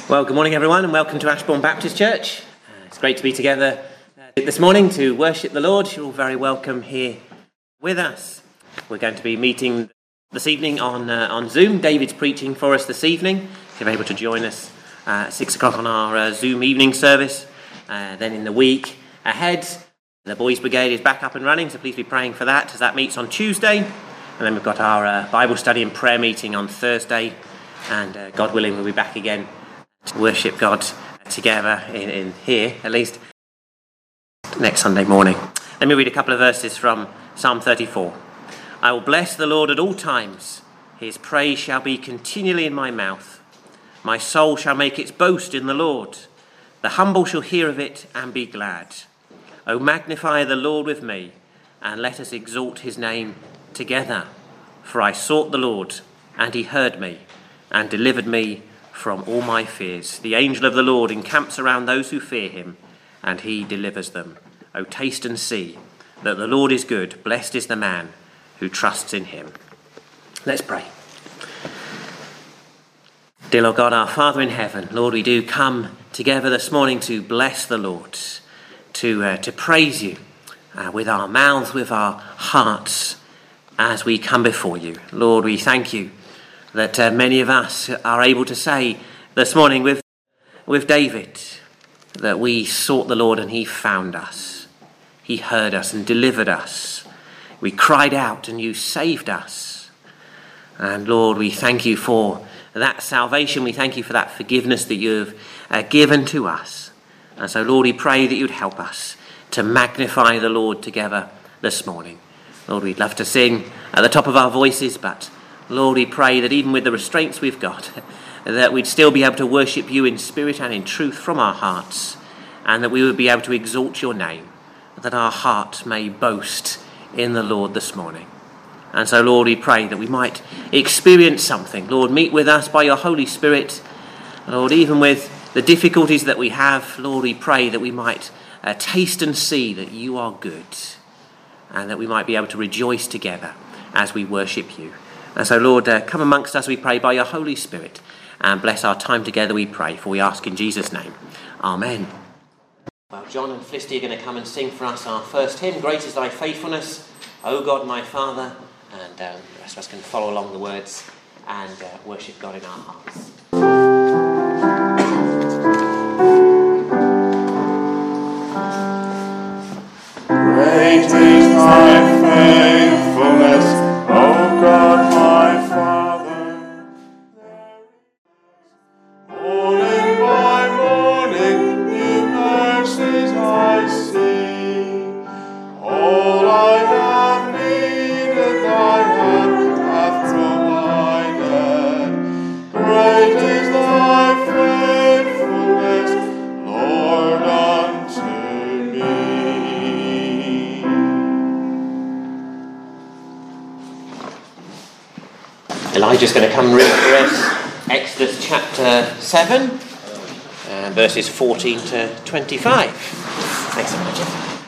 Well, good morning everyone and welcome to Ashbourne Baptist Church. It's great to be together this morning to worship the Lord. You're all very welcome here with us. We're going to be meeting this evening on Zoom. David's preaching for us this evening. If you're able to join us at 6 o'clock on our Zoom evening service. Then in the week ahead, the Boys Brigade is back up and running, so please be praying for that as that meets on Tuesday. And then we've got our Bible study and prayer meeting on Thursday. And God willing, we'll be back again to worship God together in here, at least next Sunday morning. Let me read a couple of verses from Psalm 34. I will bless the Lord at all times. His praise shall be continually in my mouth. My soul shall make its boast in the Lord. The humble shall hear of it and be glad. O magnify the Lord with me, and let us exalt his name together. For I sought the Lord, and he heard me, and delivered me from all my fears. The angel of the Lord encamps around those who fear him, and he delivers them. O taste and see that the Lord is good. Blessed is the man who trusts in him. Let's pray. Dear Lord God, our Father in heaven, Lord, we do come together this morning to bless the Lord, to praise you with our mouths, with our hearts, as we come before you. Lord, we thank you that many of us are able to say this morning with David that we sought the Lord and he found us. He heard us and delivered us. We cried out and you saved us. And Lord, we thank you for that salvation. We thank you for that forgiveness that you have given to us. And so, Lord, we pray that you'd help us to magnify the Lord together this morning. Lord, we'd love to sing at the top of our voices, but Lord, we pray that even with the restraints we've got, that we'd still be able to worship you in spirit and in truth from our hearts, and that we would be able to exalt your name, that our heart may boast in the Lord this morning. And so, Lord, we pray that we might experience something. Lord, meet with us by your Holy Spirit. Lord, even with the difficulties that we have, Lord, we pray that we might taste and see that you are good, and that we might be able to rejoice together as we worship you. And so, Lord, come amongst us, we pray, by your Holy Spirit, and bless our time together, we pray, for we ask in Jesus' name. Amen. Well, John and Felicity are going to come and sing for us our first hymn, Great is Thy Faithfulness, O God my Father, and the rest of us can follow along the words and worship God in our hearts. Great is Thy faithfulness, O God my Father. Morning by morning, new mercies I see. All I have needed, Thy hand hath provided. Great is Thy faithfulness, Lord, unto me. Elijah's going to come and read for us Exodus chapter 7, verses 14 to 25. Thanks, Elijah.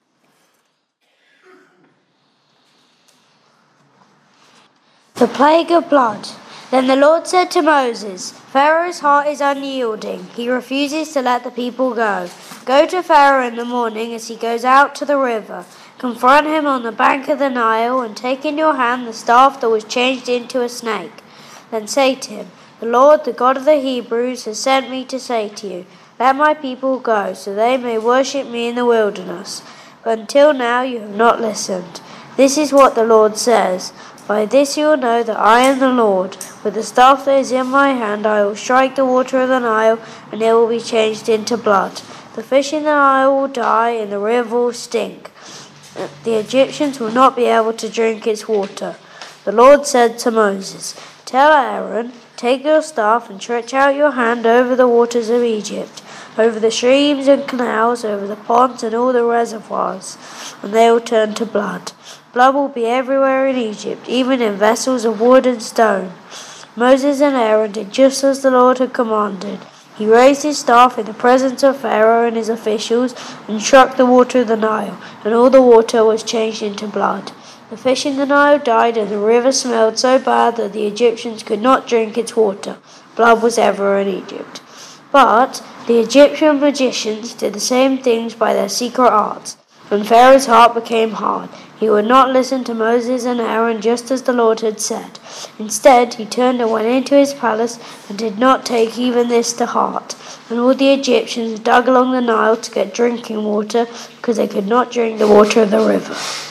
The plague of blood. Then the Lord said to Moses, Pharaoh's heart is unyielding. He refuses to let the people go. Go to Pharaoh in the morning as he goes out to the river. Confront him on the bank of the Nile, and take in your hand the staff that was changed into a snake. Then say to him, The Lord, the God of the Hebrews, has sent me to say to you, Let my people go, so they may worship me in the wilderness. But until now you have not listened. This is what the Lord says. By this you will know that I am the Lord. With the staff that is in my hand I will strike the water of the Nile, and it will be changed into blood. The fish in the Nile will die, and the river will stink. The Egyptians will not be able to drink its water. The Lord said to Moses, Tell Aaron, take your staff and stretch out your hand over the waters of Egypt, over the streams and canals, over the ponds and all the reservoirs, and they will turn to blood. Blood will be everywhere in Egypt, even in vessels of wood and stone. Moses and Aaron did just as the Lord had commanded. He raised his staff in the presence of Pharaoh and his officials and struck the water of the Nile, and all the water was changed into blood. The fish in the Nile died, and the river smelled so bad that the Egyptians could not drink its water. Blood was everywhere in Egypt. But the Egyptian magicians did the same things by their secret arts. When Pharaoh's heart became hard, he would not listen to Moses and Aaron just as the Lord had said. Instead, he turned and went into his palace and did not take even this to heart. And all the Egyptians dug along the Nile to get drinking water because they could not drink the water of the river.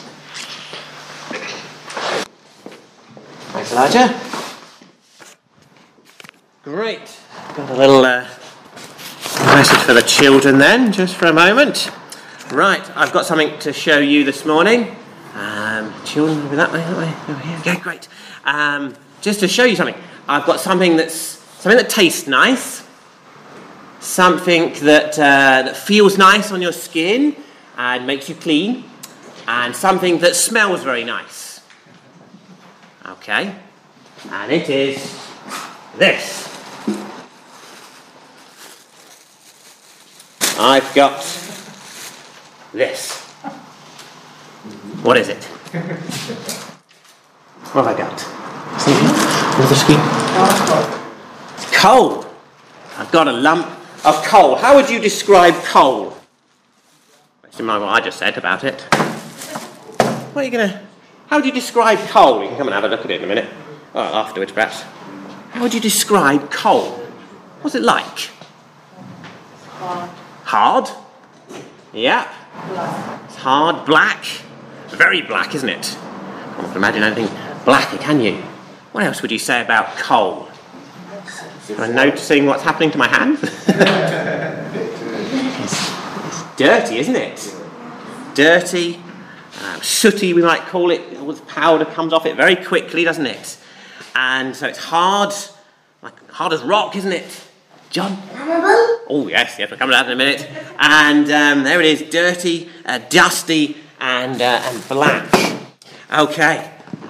Thanks, Elijah. Great. Got a little message for the children then, just for a moment. Right, I've got something to show you this morning. Children, over that way, over here. Okay, great. Just to show you something, I've got something that tastes nice, something that feels nice on your skin and makes you clean, and something that smells very nice. Okay, and it is this. I've got this. What is it? What have I got? Another screen. Coal. I've got a lump of coal. How would you describe coal? Based on what I just said about it. How would you describe coal? You can come and have a look at it in a minute. Or afterwards, perhaps. How would you describe coal? What's it like? Hard? Yeah. It's hard, black. Very black, isn't it? I can't imagine anything blacker, can you? What else would you say about coal? Am I noticing what's happening to my hand? It's dirty, isn't it? Dirty, sooty, we might call it. All the powder comes off it very quickly, doesn't it? And so it's hard, like hard as rock, isn't it? John? Oh, yes, we'll come to that in a minute. And there it is, dirty, dusty, and black. Okay.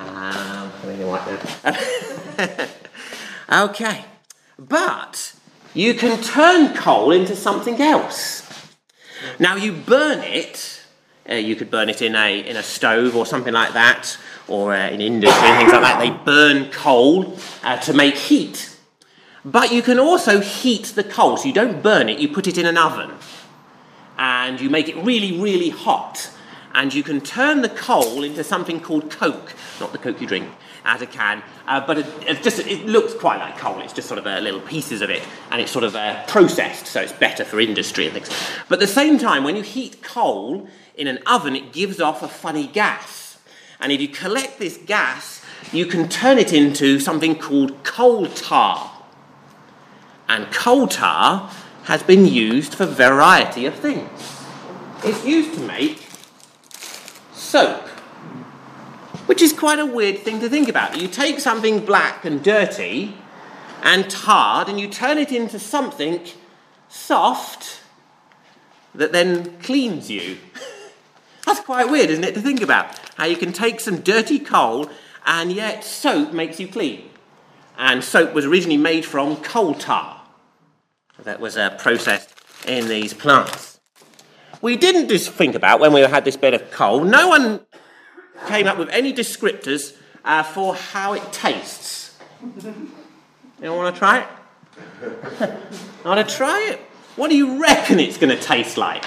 Okay. But you can turn coal into something else. Now, you burn it. You could burn it in a stove or something like that, or in industry and things like that. They burn coal to make heat. But you can also heat the coal. So you don't burn it, you put it in an oven. And you make it really, really hot. And you can turn the coal into something called coke. Not the coke you drink out of a can. But it looks quite like coal. It's just sort of little pieces of it. And it's sort of processed, so it's better for industry and things. But at the same time, when you heat coal in an oven, it gives off a funny gas. And if you collect this gas, you can turn it into something called coal tar. And coal tar has been used for a variety of things. It's used to make soap, which is quite a weird thing to think about. You take something black and dirty and tarred and you turn it into something soft that then cleans you. That's quite weird, isn't it, to think about? How you can take some dirty coal and yet soap makes you clean. And soap was originally made from coal tar that was processed in these plants. We didn't just think about, when we had this bit of coal, no one came up with any descriptors for how it tastes. You want to try it? Want to try it? What do you reckon it's going to taste like?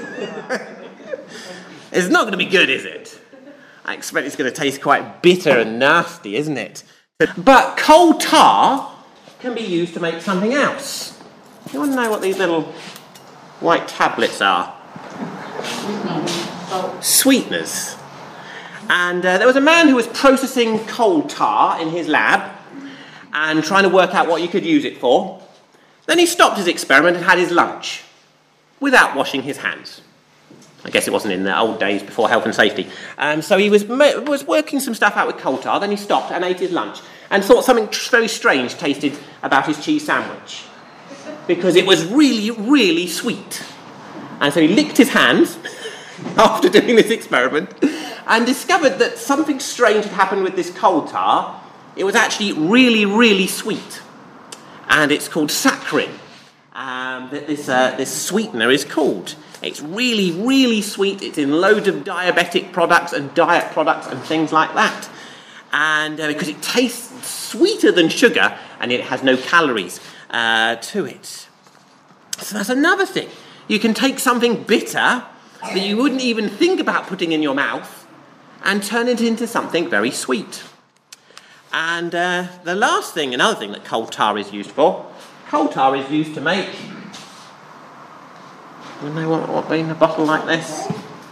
It's not going to be good, is it? I expect it's going to taste quite bitter and nasty, isn't it? But coal tar can be used to make something else. You want to know what these little white tablets are? Sweeteners. And there was a man who was processing coal tar in his lab and trying to work out what you could use it for. Then he stopped his experiment and had his lunch without washing his hands. I guess it wasn't in the old days before health and safety. So he was working some stuff out with coal tar, then he stopped and ate his lunch and thought something very strange tasted about his cheese sandwich, because it was really, really sweet. And so he licked his hands after doing this experiment and discovered that something strange had happened with this coal tar. It was actually really, really sweet. And it's called saccharin, that this sweetener is called. It's really, really sweet. It's in loads of diabetic products and diet products and things like that. And because it tastes sweeter than sugar and it has no calories to it. So that's another thing. You can take something bitter that you wouldn't even think about putting in your mouth and turn it into something very sweet. And the last thing, another thing that coal tar is used for, coal tar is used to make, you know what in a bottle like this?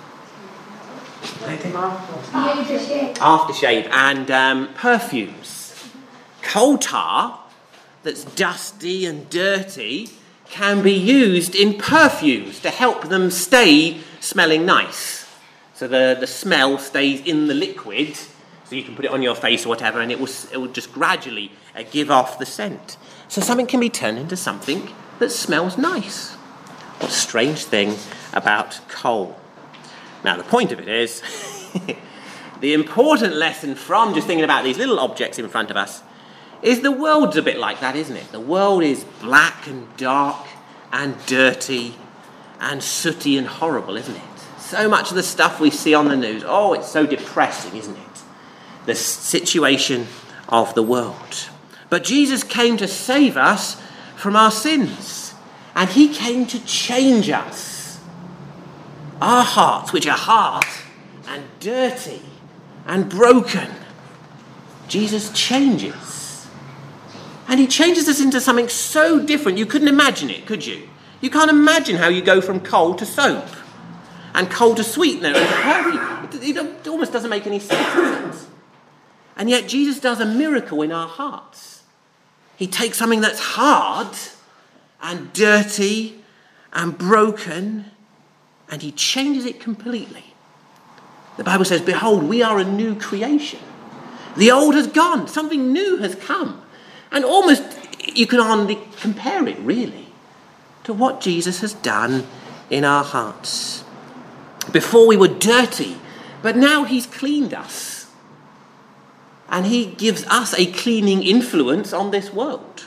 Aftershave and perfumes. Coal tar that's dusty and dirty can be used in perfumes to help them stay smelling nice. So the smell stays in the liquid, so you can put it on your face or whatever, and it will just gradually give off the scent. So something can be turned into something that smells nice. What a strange thing about coal. Now, the point of it is, the important lesson from just thinking about these little objects in front of us is the world's a bit like that, isn't it? The world is black and dark and dirty and sooty and horrible, isn't it? So much of the stuff we see on the news, it's so depressing, isn't it? The situation of the world. But Jesus came to save us from our sins, and he came to change us. Our hearts, which are hard and dirty and broken, Jesus changes. And he changes us into something so different, you couldn't imagine it, could you? You can't imagine how you go from coal to soap, and coal to sweetener, and perfume. It almost doesn't make any sense. And yet Jesus does a miracle in our hearts. He takes something that's hard and dirty and broken, and he changes it completely. The Bible says, behold, we are a new creation. The old has gone, something new has come. And almost you can hardly compare it, really, to what Jesus has done in our hearts. Before we were dirty, but now he's cleaned us. And he gives us a cleaning influence on this world.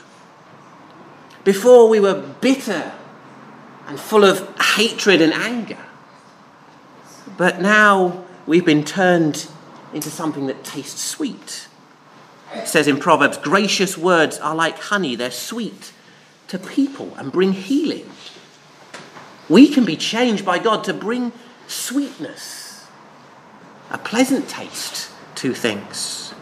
Before we were bitter and full of hatred and anger. But now we've been turned into something that tastes sweet. It says in Proverbs, gracious words are like honey, they're sweet to people and bring healing. We can be changed by God to bring sweetness, a pleasant taste to things.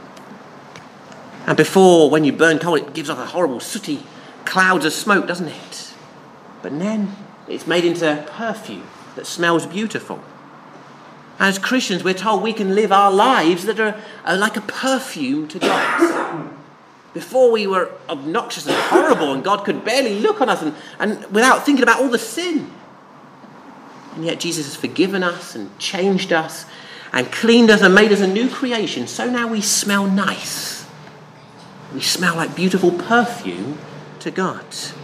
And before, when you burn coal, it gives off a horrible sooty clouds of smoke, doesn't it? But then it's made into perfume that smells beautiful. As Christians, we're told we can live our lives that are like a perfume to God. Before we were obnoxious and horrible, and God could barely look on us and without thinking about all the sin. And yet Jesus has forgiven us and changed us and cleaned us and made us a new creation. So now we smell nice. We smell like beautiful perfume to God.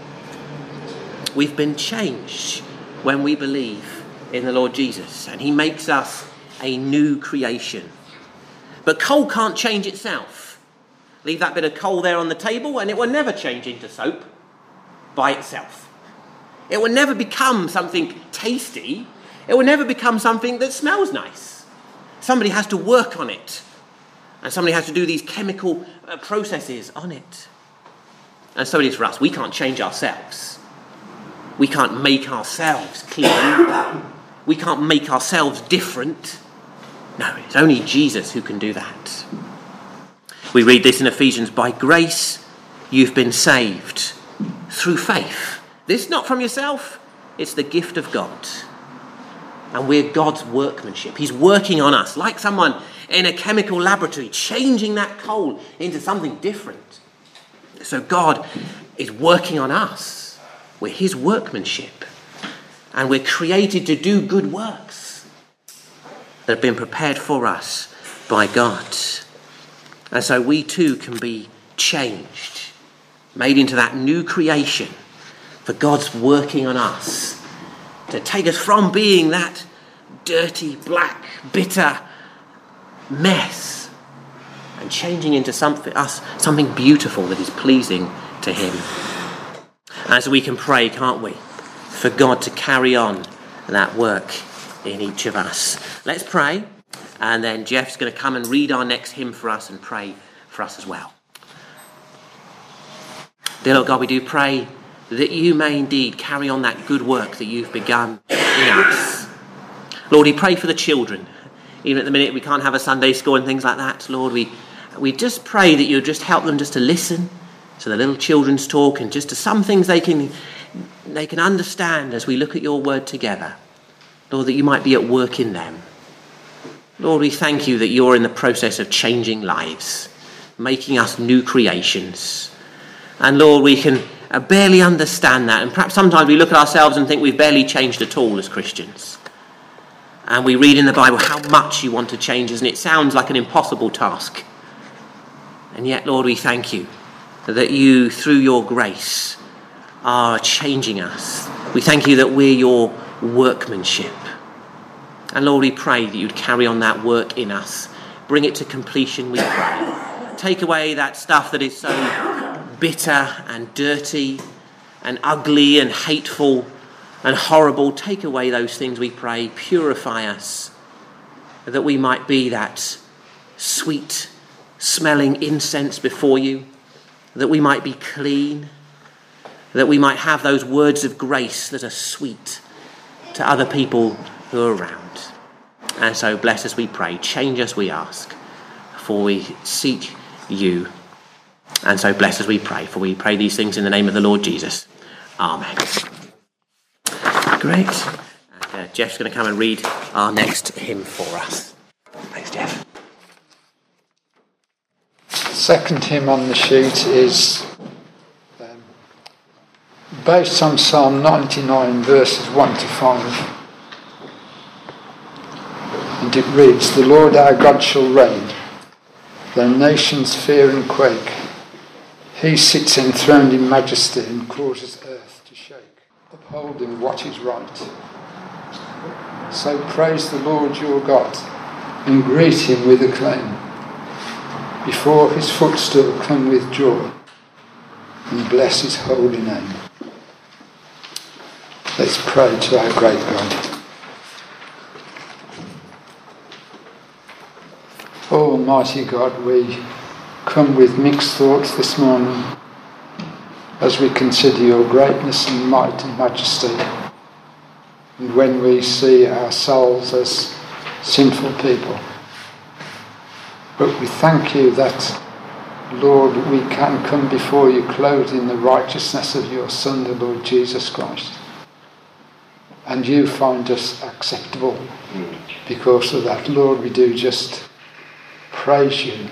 We've been changed when we believe in the Lord Jesus, and he makes us a new creation. But coal can't change itself. Leave that bit of coal there on the table and it will never change into soap by itself. It will never become something tasty. It will never become something that smells nice. Somebody has to work on it, and somebody has to do these chemical processes on it. And so it is for us. We can't change ourselves. We can't make ourselves clean. We can't make ourselves different. No, it's only Jesus who can do that. We read this in Ephesians, by grace you've been saved through faith. This is not from yourself, it's the gift of God. And we're God's workmanship. He's working on us like someone in a chemical laboratory, changing that coal into something different. So God is working on us. We're his workmanship. And we're created to do good works that have been prepared for us by God. And so we too can be changed, made into that new creation, for God's working on us to take us from being that dirty, black, bitter mess and changing into something beautiful that is pleasing to him. And so we can pray, can't we, for God to carry on that work in each of us. Let's pray, and then Jeff's going to come and read our next hymn for us and pray for us as well. Dear Lord God, we do pray that you may indeed carry on that good work that you've begun in us. Lord, we pray for the children. Even at the minute we can't have a Sunday school and things like that. Lord, we just pray that you'll just help them just to listen to the little children's talk and just to some things they can understand as we look at your word together. Lord, that you might be at work in them. Lord, we thank you that you're in the process of changing lives, making us new creations. And Lord, we can barely understand that. And perhaps sometimes we look at ourselves and think we've barely changed at all as Christians. And we read in the Bible how much you want to change us, and it sounds like an impossible task. And yet, Lord, we thank you that you, through your grace, are changing us. We thank you that we're your workmanship. And Lord, we pray that you'd carry on that work in us. Bring it to completion, we pray. Take away that stuff that is so bitter and dirty and ugly and hateful and horrible. Take away those things, we pray. Purify us, that we might be that sweet smelling incense before you, that we might be clean, that we might have those words of grace that are sweet to other people who are around. And so bless us, we pray. Change us, we ask, for we seek you. And so bless us, we pray, for we pray these things in the name of the Lord Jesus. Amen. Great. And Jeff's going to come and read our next hymn for us. Thanks, Jeff. The second hymn on the sheet is based on Psalm 99, verses 1 to 5. And it reads, "The Lord our God shall reign. The nations fear and quake. He sits enthroned in majesty and causes earth to shake, upholding what is right. So praise the Lord your God and greet him with acclaim. Before his footstool come with joy and bless his holy name." Let's pray to our great God. Almighty God, we come with mixed thoughts this morning as we consider your greatness and might and majesty, and when we see ourselves as sinful people. But we thank you that, Lord, we can come before you clothed in the righteousness of your Son, the Lord Jesus Christ. And you find us acceptable because of that. Lord, we do just praise you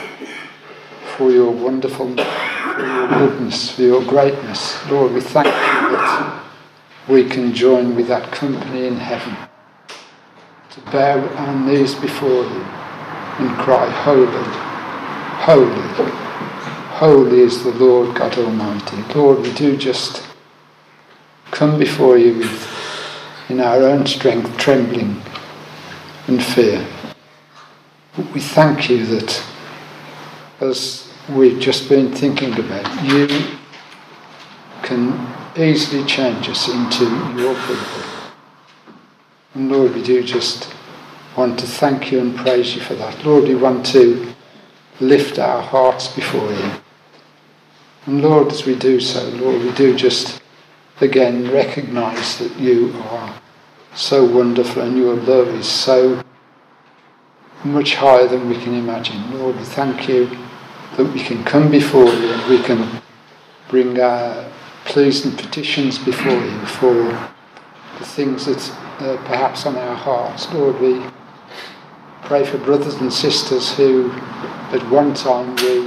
for your wonderfulness, for your goodness, for your greatness. Lord, we thank you that we can join with that company in heaven to bow our knees before you and cry, "Holy, holy, holy is the Lord God Almighty." Lord, we do just come before you with, in our own strength, trembling and fear. But we thank you that, as we've just been thinking about, you can easily change us into your people. And Lord, we do just want to thank you and praise you for that. Lord, we want to lift our hearts before you. And Lord, as we do so, Lord, we do just again recognise that you are so wonderful and your love is so much higher than we can imagine. Lord, we thank you that we can come before you and we can bring our pleas and petitions before you for the things that are perhaps on our hearts. Lord, we pray for brothers and sisters who at one time we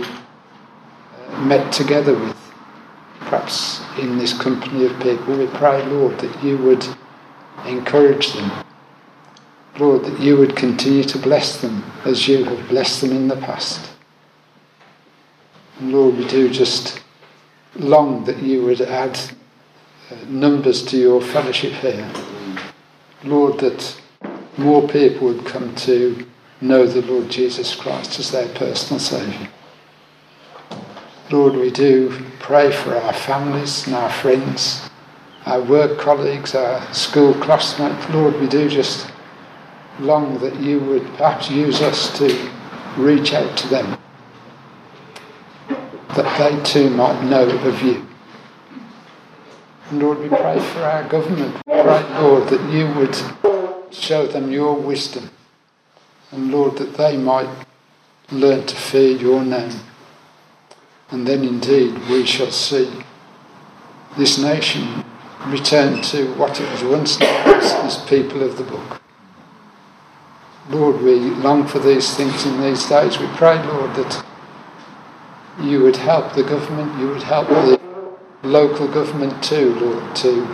met together with, perhaps in this company of people. We pray, Lord, that you would encourage them. Lord, that you would continue to bless them as you have blessed them in the past. And Lord, we do just long that you would add numbers to your fellowship here. Lord, that more people would come to know the Lord Jesus Christ as their personal Saviour. Lord, we do pray for our families and our friends, our work colleagues, our school classmates. Lord, we do just long that you would perhaps use us to reach out to them, that they too might know of you. And Lord, we pray for our government. We pray, Lord, that you would show them your wisdom. And Lord, that they might learn to fear your name. And then indeed we shall see this nation return to what it was once known as people of the book. Lord, we long for these things in these days. We pray, Lord, that you would help the government, you would help the local government too, Lord, to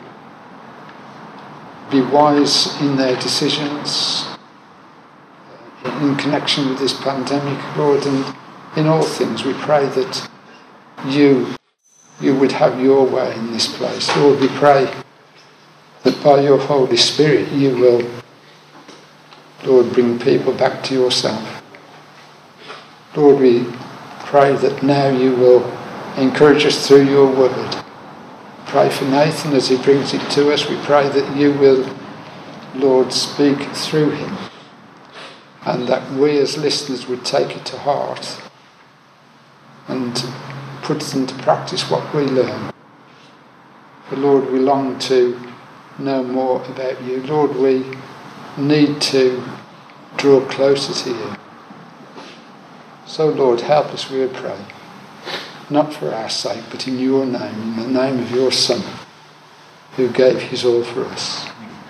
be wise in their decisions in connection with this pandemic, Lord, and in all things we pray that you would have your way in this place. Lord, we pray that by your Holy Spirit you will, Lord, bring people back to yourself. Lord, we pray that now you will encourage us through your word. Pray for Nathan as he brings it to us. We pray that you will, Lord, speak through him, and that we as listeners would take it to heart and put into practice what we learn. For Lord, we long to know more about you. Lord, we need to draw closer to you. So Lord, help us, we pray, not for our sake, but in your name, in the name of your Son, who gave his all for us.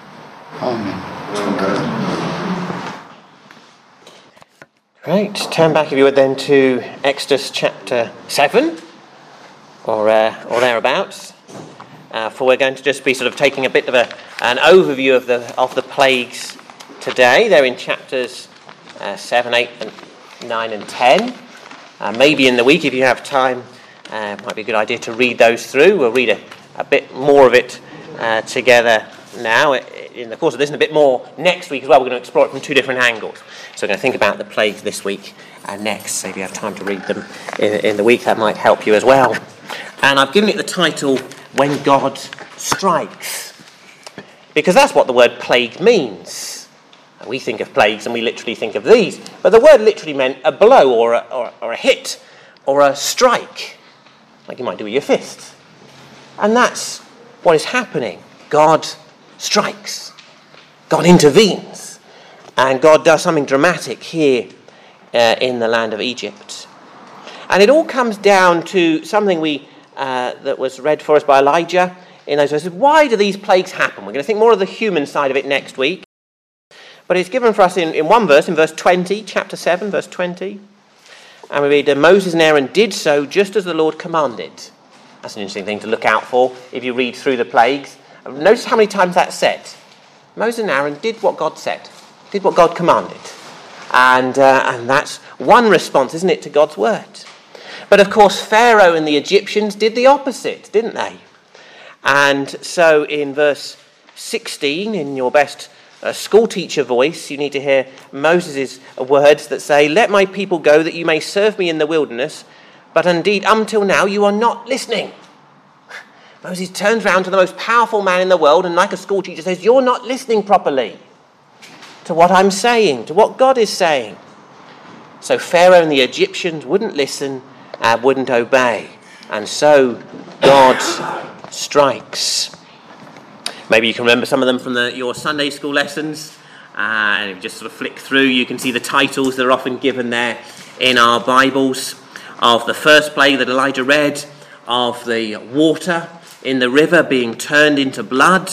Amen. Right, turn back if you would then to Exodus chapter 7, or thereabouts, for we're going to just be sort of taking a bit of an overview of the plagues today. They're in chapters 7, 8, and 9 and 10. Maybe in the week, if you have time, it might be a good idea to read those through. We'll read a bit more of it together now in the course of this, and a bit more next week as well. We're going to explore it from two different angles. So we're going to think about the plagues this week and next. So if you have time to read them in the week, that might help you as well. And I've given it the title, When God Strikes, because that's what the word plague means. We think of plagues and we literally think of these, but the word literally meant a blow or a hit or a strike, like you might do with your fist. And that's what is happening. God strikes. God intervenes. And God does something dramatic here in the land of Egypt. And it all comes down to something that was read for us by Elijah in those verses. Why do these plagues happen? We're going to think more of the human side of it next week. But it's given for us in one verse, in verse 20, chapter 7, verse 20. And we read, Moses and Aaron did so just as the Lord commanded. That's an interesting thing to look out for if you read through the plagues. Notice how many times that's said. Moses and Aaron did what God said, did what God commanded. And that's one response, isn't it, to God's word. But of course, Pharaoh and the Egyptians did the opposite, didn't they? And so in verse 16, in your best school teacher voice, you need to hear Moses' words that say, "Let my people go that you may serve me in the wilderness, but indeed until now you are not listening." Moses turns round to the most powerful man in the world and like a school teacher says, "You're not listening properly to what I'm saying, to what God is saying." So Pharaoh and the Egyptians wouldn't listen and wouldn't obey. And so God strikes. Maybe you can remember some of them from your Sunday school lessons. And if you just sort of flick through, you can see the titles that are often given there in our Bibles. Of the first plague that Elijah read, of the water in the river being turned into blood.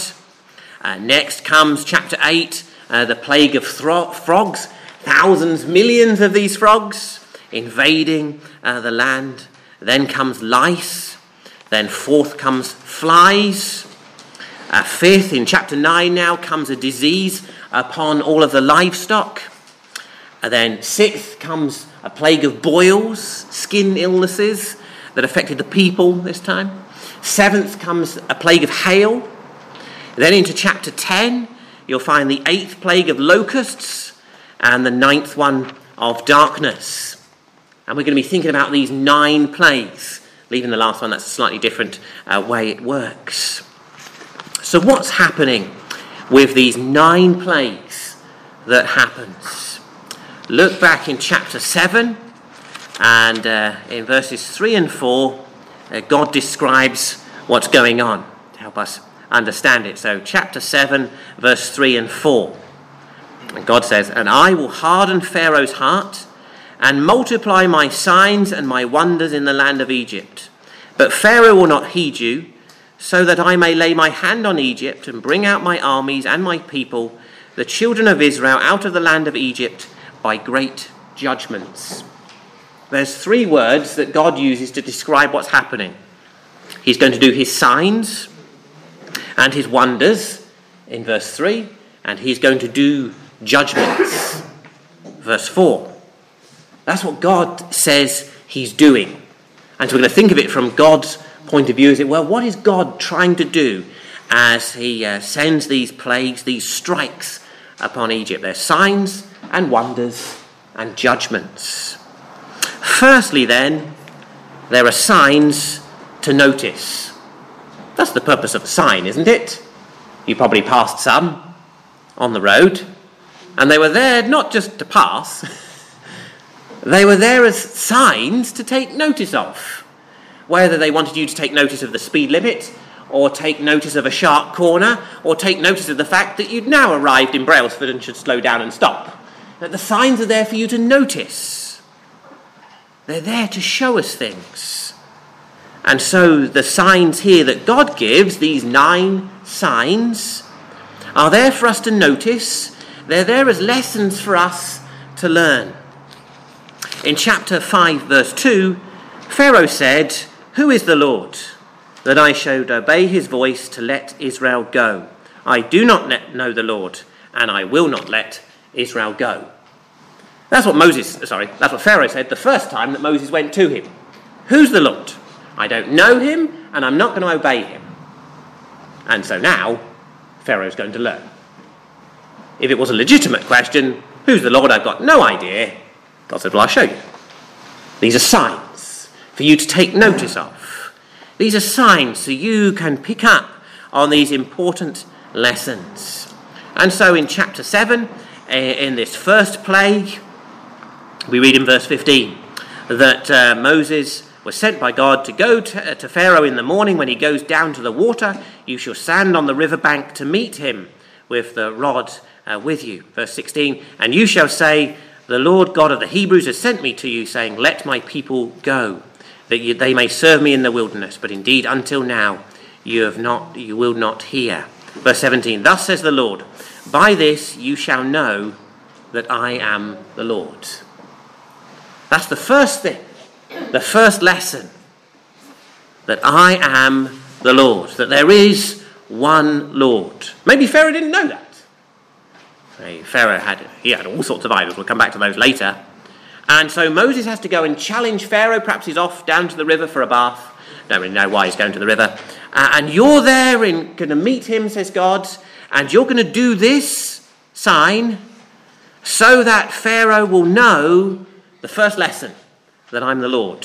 Next comes chapter 8, the plague of frogs. Thousands, millions of these frogs invading the land. Then comes lice. Then fourth comes flies. Fifth, in chapter 9 now, comes a disease upon all of the livestock. And then sixth comes a plague of boils, skin illnesses that affected the people this time. Seventh comes a plague of hail. Then into chapter 10, you'll find the 8th plague of locusts and the 9th one of darkness. And we're going to be thinking about these 9 plagues. Leaving the last one, that's a slightly different way it works. So what's happening with these 9 plagues that happens? Look back in chapter 7 and in verses 3 and 4, God describes what's going on. help us understand it. So chapter 7, verse 3 and 4. And God says, "And I will harden Pharaoh's heart and multiply my signs and my wonders in the land of Egypt. But Pharaoh will not heed you, so that I may lay my hand on Egypt and bring out my armies and my people, the children of Israel, out of the land of Egypt by great judgments." There's three words that God uses to describe what's happening. He's going to do his signs and his wonders in verse 3, and he's going to do judgments, verse 4. That's what God says he's doing. And so we're going to think of it from God's point of view. Is it, well, what is God trying to do as he sends these plagues, these strikes upon Egypt? There's signs and wonders and judgments. Firstly, then, there are signs to notice. That's the purpose of a sign, isn't it? You probably passed some on the road, and they were there not just to pass, they were there as signs to take notice of. Whether they wanted you to take notice of the speed limit, or take notice of a sharp corner, or take notice of the fact that you'd now arrived in Brailsford and should slow down and stop. That the signs are there for you to notice. They're there to show us things. And so the signs here that God gives, these 9 signs, are there for us to notice. They're there as lessons for us to learn. In chapter 5, verse 2, Pharaoh said, "Who is the Lord, that I should obey his voice to let Israel go? I do not know the Lord, and I will not let Israel go." That's what Pharaoh said the first time that Moses went to him. Who's the Lord? I don't know him, and I'm not going to obey him. And so now, Pharaoh's going to learn. If it was a legitimate question, who's the Lord? I've got no idea. God said, well, I'll show you. These are signs for you to take notice of. These are signs so you can pick up on these important lessons. And so in chapter 7, in this first plague, we read in verse 15 that Moses was sent by God to go to Pharaoh in the morning when he goes down to the water. You shall stand on the river bank to meet him with the rod with you. Verse 16, and you shall say, the Lord God of the Hebrews has sent me to you, saying, let my people go, that they may serve me in the wilderness. But indeed, until now, you will not hear. Verse 17, thus says the Lord, by this you shall know that I am the Lord. That's the first thing, the first lesson, that I am the Lord, that there is one Lord. Maybe Pharaoh didn't know that. Pharaoh had all sorts of idols. We'll come back to those later. And so Moses has to go and challenge Pharaoh. Perhaps he's off down to the river for a bath. Don't really know why he's going to the river. And you're there and going to meet him, says God, and you're going to do this sign so that Pharaoh will know the first lesson, that I'm the Lord.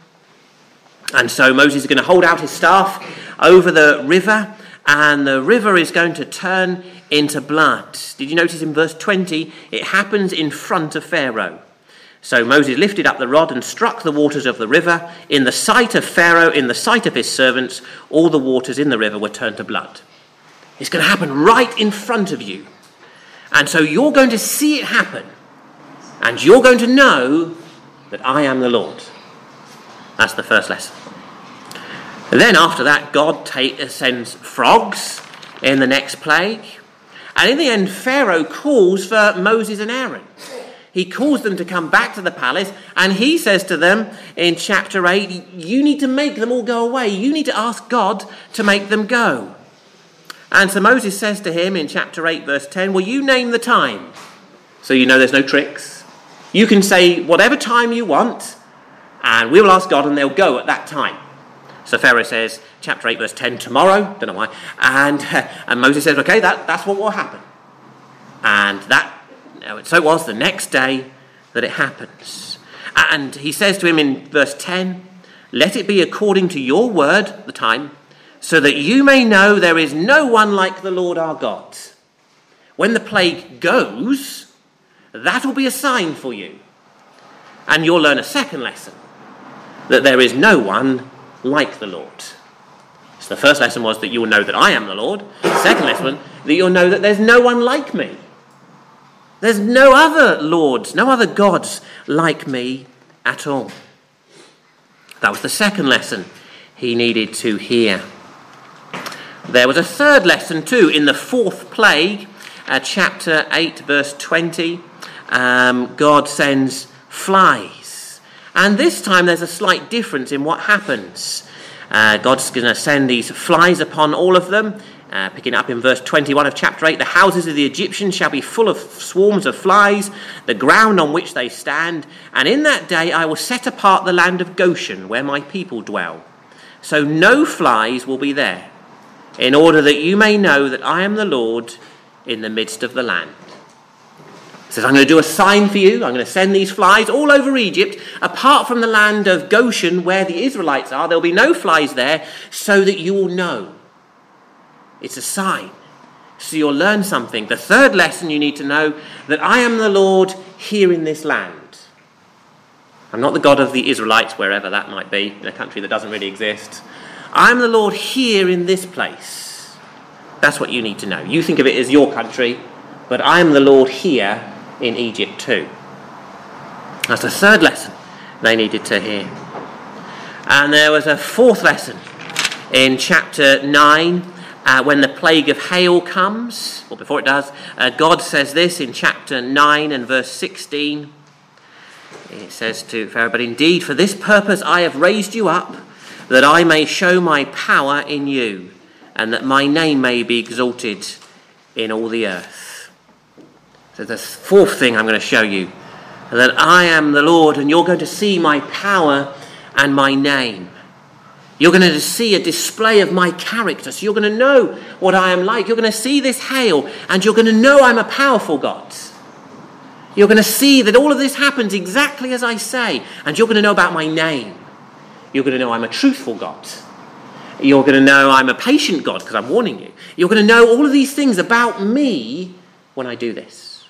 And so Moses is going to hold out his staff over the river, and the river is going to turn into blood. Did you notice in verse 20, it happens in front of Pharaoh. So Moses lifted up the rod and struck the waters of the river. In the sight of Pharaoh, in the sight of his servants, all the waters in the river were turned to blood. It's going to happen right in front of you. And so you're going to see it happen. And you're going to know that I am the Lord. That's the first lesson. And then after that, God sends frogs in the next plague. And in the end, Pharaoh calls for Moses and Aaron. He calls them to come back to the palace, and he says to them in chapter 8, you need to make them all go away. You need to ask God to make them go. And so Moses says to him in chapter 8, verse 10, well, you name the time. So you know there's no tricks. You can say whatever time you want, and we will ask God, and they'll go at that time. So Pharaoh says, chapter 8, verse 10, tomorrow, don't know why. And Moses says, okay, that's what will happen. And so it was the next day that it happens. And he says to him in verse 10, let it be according to your word, the time, so that you may know there is no one like the Lord our God. When the plague goes, that will be a sign for you. And you'll learn a second lesson, that there is no one like the Lord. So the first lesson was that you'll know that I am the Lord. The second lesson, that you'll know that there's no one like me. There's no other lords, no other gods like me at all. That was the second lesson he needed to hear. There was a third lesson too in the fourth plague, chapter 8, verse 20. God sends flies. And this time there's a slight difference in what happens. God's going to send these flies upon all of them. Picking up in verse 21 of chapter 8, the houses of the Egyptians shall be full of swarms of flies, the ground on which they stand. And in that day I will set apart the land of Goshen, where my people dwell. So no flies will be there, in order that you may know that I am the Lord in the midst of the land. He says, I'm going to do a sign for you. I'm going to send these flies all over Egypt, apart from the land of Goshen, where the Israelites are. There'll be no flies there, so that you will know. It's a sign. So you'll learn something. The third lesson you need to know, that I am the Lord here in this land. I'm not the God of the Israelites, wherever that might be, in a country that doesn't really exist. I'm the Lord here in this place. That's what you need to know. You think of it as your country, but I am the Lord here in Egypt too. That's the third lesson they needed to hear. And there was a fourth lesson in chapter 9, when the plague of hail comes, or before it does. God says this in chapter 9 and verse 16. It says to Pharaoh, but indeed for this purpose I have raised you up, that I may show my power in you, and that my name may be exalted in all the earth. So the fourth thing I'm going to show you, that I am the Lord, and you're going to see my power and my name. You're going to see a display of my character, so you're going to know what I am like. You're going to see this hail, and you're going to know I'm a powerful God. You're going to see that all of this happens exactly as I say, and you're going to know about my name. You're going to know I'm a truthful God. You're going to know I'm a patient God, because I'm warning you. You're going to know all of these things about me when I do this.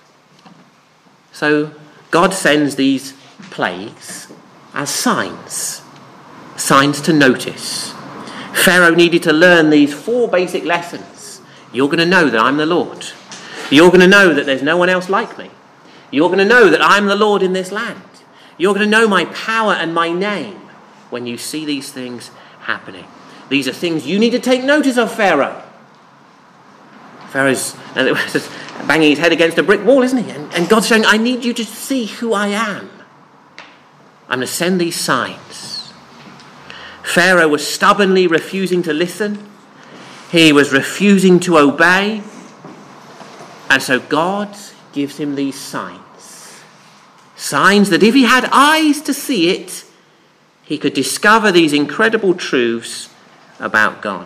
So God sends these plagues as signs. Signs to notice. Pharaoh needed to learn these four basic lessons. You're going to know that I'm the Lord. You're going to know that there's no one else like me. You're going to know that I'm the Lord in this land. You're going to know my power and my name when you see these things happening. These are things you need to take notice of, Pharaoh. Pharaoh's banging his head against a brick wall, isn't he? And God's saying, I need you to see who I am. I'm going to send these signs. Pharaoh was stubbornly refusing to listen. He was refusing to obey. And so God gives him these signs. Signs that if he had eyes to see it, he could discover these incredible truths about God.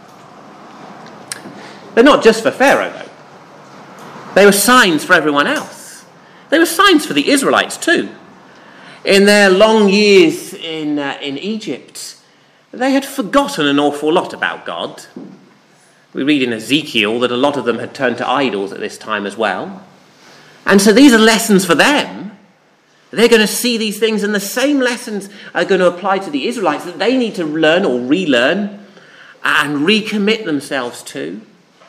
They're not just for Pharaoh, though. They were signs for everyone else. They were signs for the Israelites too. In their long years in Egypt, they had forgotten an awful lot about God. We read in Ezekiel that a lot of them had turned to idols at this time as well. And so these are lessons for them. They're going to see these things, and the same lessons are going to apply to the Israelites that they need to learn or relearn and recommit themselves to.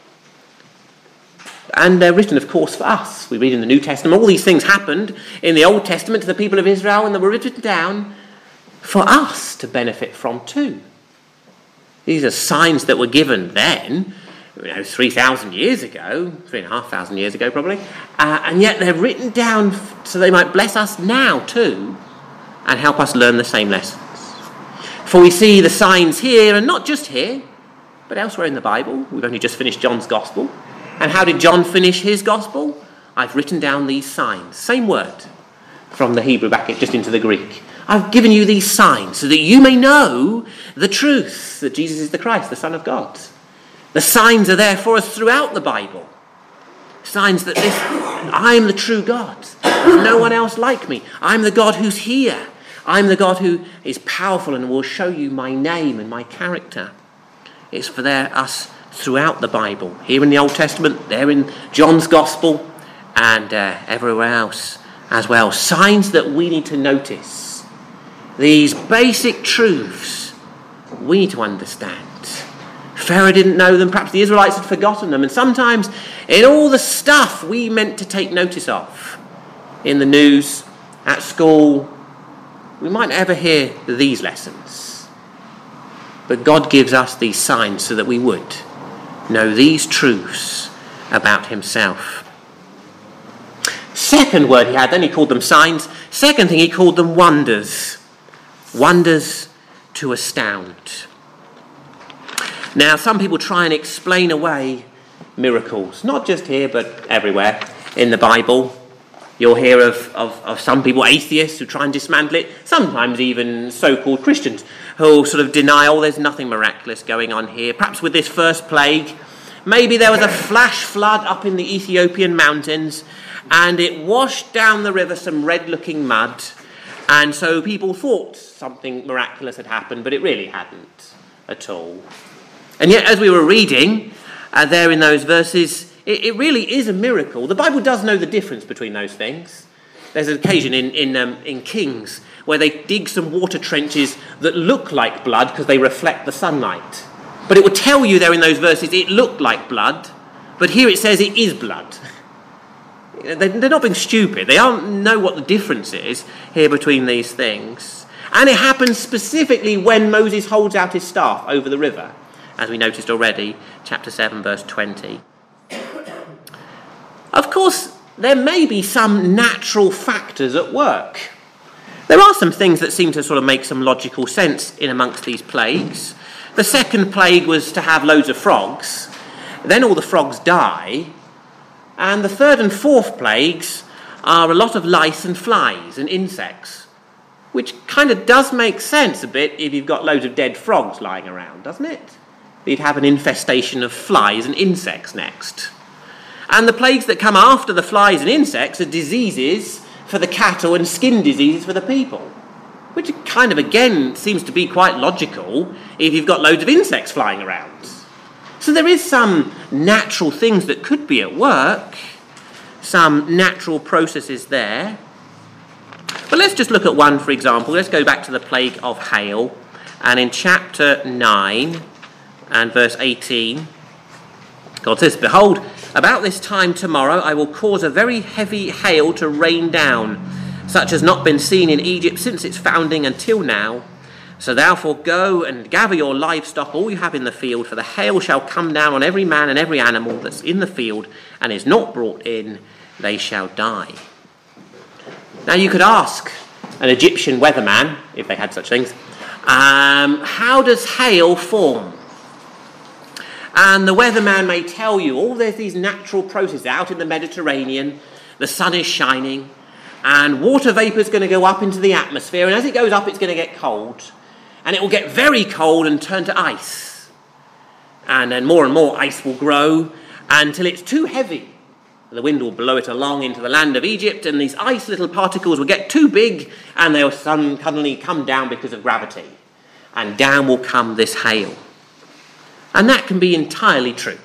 And they're written, of course, for us. We read in the New Testament, all these things happened in the Old Testament to the people of Israel, and they were written down for us to benefit from too. These are signs that were given then, 3,000 years ago, 3,500 years ago probably, and yet they're written down so they might bless us now too and help us learn the same lessons. For we see the signs here, and not just here, but elsewhere in the Bible. We've only just finished John's Gospel. And how did John finish his Gospel? I've written down these signs. Same word from the Hebrew back just into the Greek. I've given you these signs so that you may know the truth that Jesus is the Christ, the Son of God. The signs are there for us throughout the Bible. Signs that I am the true God. There's no one else like me. I'm the God who's here. I'm the God who is powerful and will show you my name and my character. It's for us throughout the Bible. Here in the Old Testament, there in John's Gospel, and everywhere else as well. Signs that we need to notice. These basic truths we need to understand. Pharaoh didn't know them, perhaps the Israelites had forgotten them, and sometimes in all the stuff we meant to take notice of, in the news, at school, we might never hear these lessons. But God gives us these signs so that we would know these truths about himself. Second word he had, then he called them signs. Second thing, he called them wonders. Wonders to astound. Now, some people try and explain away miracles, not just here, but everywhere in the Bible. You'll hear of some people, atheists, who try and dismantle it, sometimes even so-called Christians, who sort of deny, oh, there's nothing miraculous going on here. Perhaps with this first plague, maybe there was a flash flood up in the Ethiopian mountains, and it washed down the river some red-looking mud, and so people thought something miraculous had happened, but it really hadn't at all. And yet, as we were reading there in those verses, it really is a miracle. The Bible does know the difference between those things. There's an occasion in Kings where they dig some water trenches that look like blood because they reflect the sunlight. But it will tell you there in those verses it looked like blood, but here it says it is blood. They're not being stupid. They know what the difference is here between these things. And it happens specifically when Moses holds out his staff over the river, as we noticed already, chapter 7, verse 20. Of course, there may be some natural factors at work. There are some things that seem to sort of make some logical sense in amongst these plagues. The second plague was to have loads of frogs. Then all the frogs die. And the third and fourth plagues are a lot of lice and flies and insects, which kind of does make sense a bit if you've got loads of dead frogs lying around, doesn't it? You'd have an infestation of flies and insects next. And the plagues that come after the flies and insects are diseases for the cattle and skin diseases for the people, which kind of, again, seems to be quite logical if you've got loads of insects flying around. So there is some natural things that could be at work, some natural processes there. But let's just look at one, for example. Let's go back to the plague of hail. And in chapter 9 and verse 18, God says, "Behold, about this time tomorrow I will cause a very heavy hail to rain down, such as not been seen in Egypt since its founding until now. So therefore go and gather your livestock, all you have in the field, for the hail shall come down on every man and every animal that's in the field, and is not brought in, they shall die." Now you could ask an Egyptian weatherman, if they had such things, how does hail form? And the weatherman may tell you, there's these natural processes out in the Mediterranean, the sun is shining, and water vapour is going to go up into the atmosphere, and as it goes up it's going to get cold, and it will get very cold and turn to ice. And then more and more ice will grow until it's too heavy. The wind will blow it along into the land of Egypt, and these ice little particles will get too big, and they'll suddenly come down because of gravity. And down will come this hail. And that can be entirely true.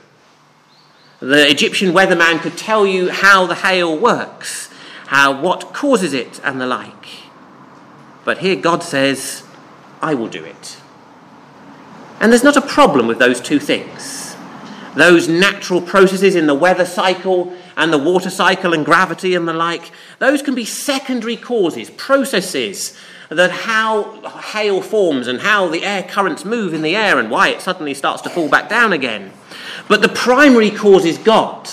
The Egyptian weatherman could tell you how the hail works, what causes it, and the like. But here God says, I will do it. And there's not a problem with those two things. Those natural processes in the weather cycle and the water cycle and gravity and the like, those can be secondary causes, processes that how hail forms and how the air currents move in the air and why it suddenly starts to fall back down again. But the primary cause is God.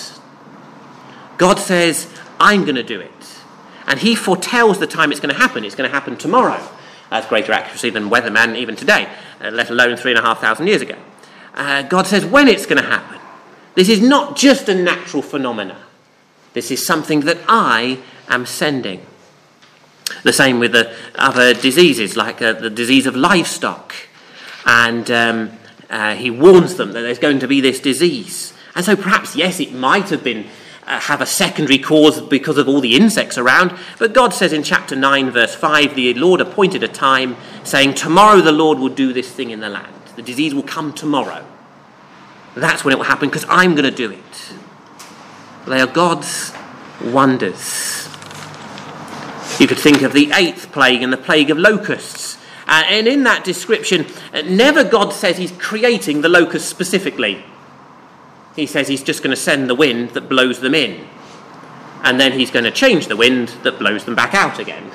God says, I'm going to do it. And he foretells the time it's going to happen. It's going to happen tomorrow. That's greater accuracy than weatherman even today, let alone 3,500 years ago. God says when it's going to happen. This is not just a natural phenomena. This is something that I am sending. The same with the other diseases, like the disease of livestock. And he warns them that there's going to be this disease. And so perhaps, yes, it might have been have a secondary cause because of all the insects around. But God says in chapter 9, verse 5, the Lord appointed a time, saying, tomorrow the Lord will do this thing in the land. The disease will come tomorrow. That's when it will happen, because I'm going to do it. They are God's wonders. You could think of the 8th plague and the plague of locusts And in that description, never God says he's creating the locusts specifically. He says he's just going to send the wind that blows them in. And then he's going to change the wind that blows them back out again.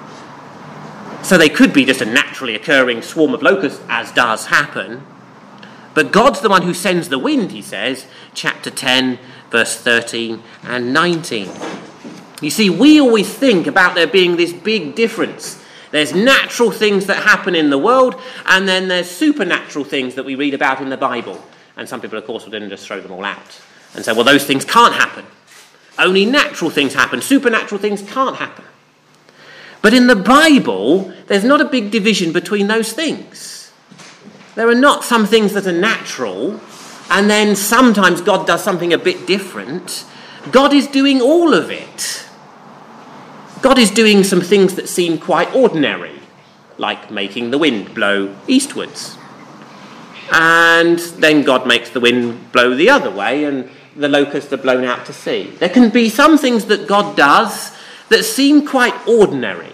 So they could be just a naturally occurring swarm of locusts, as does happen. But God's the one who sends the wind, he says, chapter 10, verse 13 and 19. You see, we always think about there being this big difference. There's natural things that happen in the world, and then there's supernatural things that we read about in the Bible. And some people, of course, will then just throw them all out and say, well, those things can't happen. Only natural things happen. Supernatural things can't happen. But in the Bible, there's not a big division between those things. There are not some things that are natural, and then sometimes God does something a bit different. God is doing all of it. God is doing some things that seem quite ordinary, like making the wind blow eastwards. And then God makes the wind blow the other way, and the locusts are blown out to sea. There can be some things that God does that seem quite ordinary.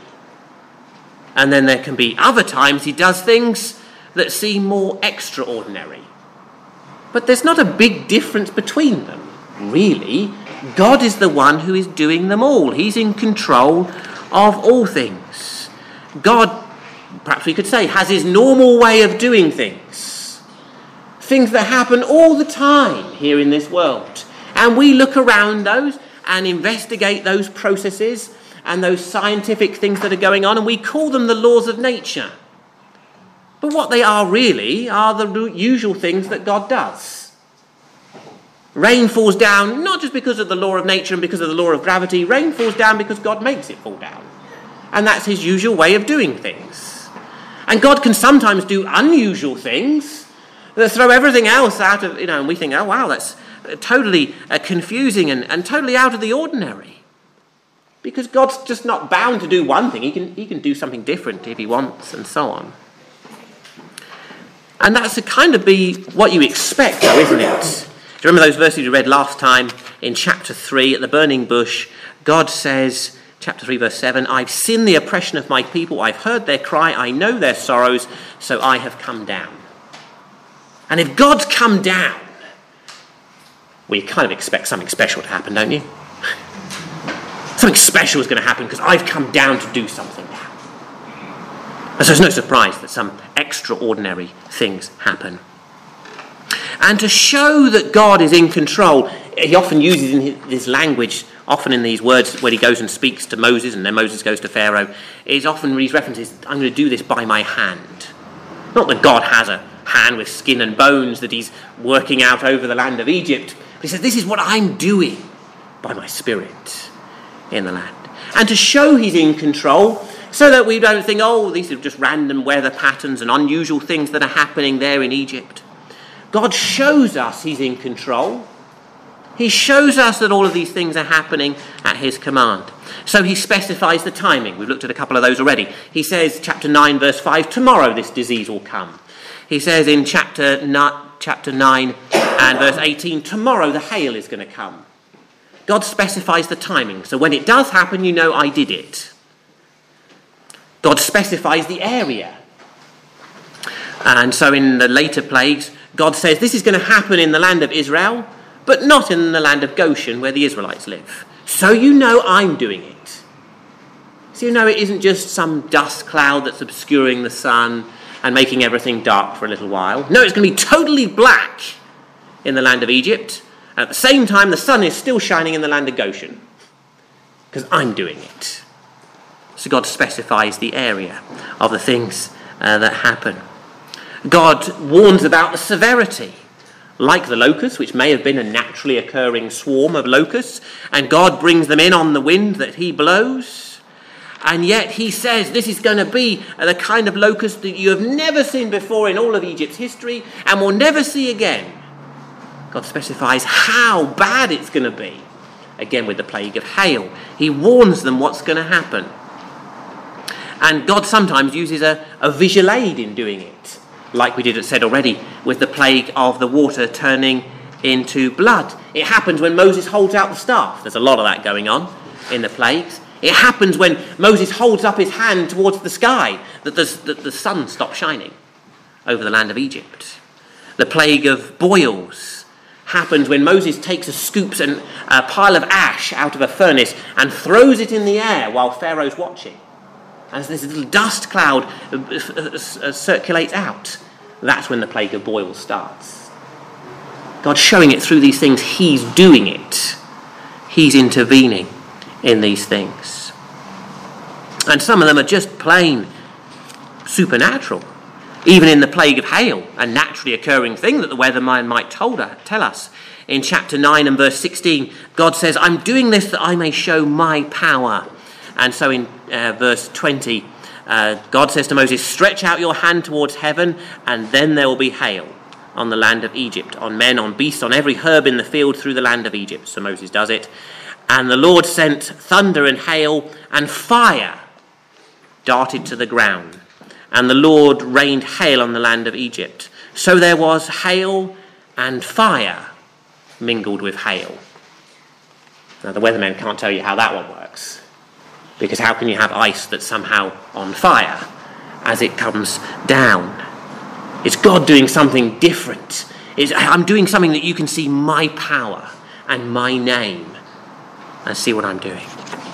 And then there can be other times he does things that seem more extraordinary. But there's not a big difference between them, really. God is the one who is doing them all. He's in control of all things. God, perhaps we could say, has his normal way of doing things. Things that happen all the time here in this world. And we look around those and investigate those processes and those scientific things that are going on, and we call them the laws of nature. But what they are really are the usual things that God does. Rain falls down not just because of the law of nature and because of the law of gravity. Rain falls down because God makes it fall down. And that's his usual way of doing things. And God can sometimes do unusual things that throw everything else out of, and we think, oh wow, that's totally confusing and totally out of the ordinary. Because God's just not bound to do one thing. He can do something different if he wants, and so on. And that's to kind of be what you expect, though, isn't it? Do you remember those verses we read last time in chapter 3 at the burning bush? God says, chapter 3, verse 7, I've seen the oppression of my people. I've heard their cry. I know their sorrows. So I have come down. And if God's come down, we kind of expect something special to happen, don't you? Something special is going to happen because I've come down to do something now. And so it's no surprise that some extraordinary things happen. And to show that God is in control, he often uses in this language, often in these words when he goes and speaks to Moses, and then Moses goes to Pharaoh, is often these references, I'm going to do this by my hand. Not that God has a hand with skin and bones that he's working out over the land of Egypt, but he says, this is what I'm doing by my spirit in the land. And to show he's in control, so that we don't think, oh, these are just random weather patterns and unusual things that are happening there in Egypt. God shows us he's in control. He shows us that all of these things are happening at his command. So he specifies the timing. We've looked at a couple of those already. He says, chapter 9, verse 5, tomorrow this disease will come. He says in chapter 9 and verse 18, tomorrow the hail is going to come. God specifies the timing. So when it does happen, you know I did it. God specifies the area. And so in the later plagues, God says this is going to happen in the land of Israel, but not in the land of Goshen where the Israelites live. So you know I'm doing it. So you know it isn't just some dust cloud that's obscuring the sun and making everything dark for a little while. No, it's going to be totally black in the land of Egypt. And at the same time, the sun is still shining in the land of Goshen because I'm doing it. So God specifies the area of the things that happen. God warns about the severity, like the locusts, which may have been a naturally occurring swarm of locusts, and God brings them in on the wind that he blows. And yet he says this is going to be the kind of locust that you have never seen before in all of Egypt's history and will never see again. God specifies how bad it's going to be. Again, with the plague of hail. He warns them what's going to happen. And God sometimes uses a visual aid in doing it, like we said already, with the plague of the water turning into blood. It happens when Moses holds out the staff. There's a lot of that going on in the plagues. It happens when Moses holds up his hand towards the sky that the sun stops shining over the land of Egypt. The plague of boils happens when Moses scoops a pile of ash out of a furnace and throws it in the air while Pharaoh's watching. As this little dust cloud circulates out, that's when the plague of boils starts. God's showing it through these things. He's doing it. He's intervening in these things. And some of them are just plain supernatural. Even in the plague of hail, a naturally occurring thing that the weatherman might tell us. In chapter 9 and verse 16, God says, I'm doing this that I may show my power. And so in verse 20, God says to Moses, stretch out your hand towards heaven, and then there will be hail on the land of Egypt, on men, on beasts, on every herb in the field through the land of Egypt. So Moses does it. And the Lord sent thunder and hail, and fire darted to the ground. And the Lord rained hail on the land of Egypt. So there was hail and fire mingled with hail. Now the weathermen can't tell you how that one works. Because how can you have ice that's somehow on fire as it comes down? It's God doing something different. I'm doing something that you can see my power and my name and see what I'm doing.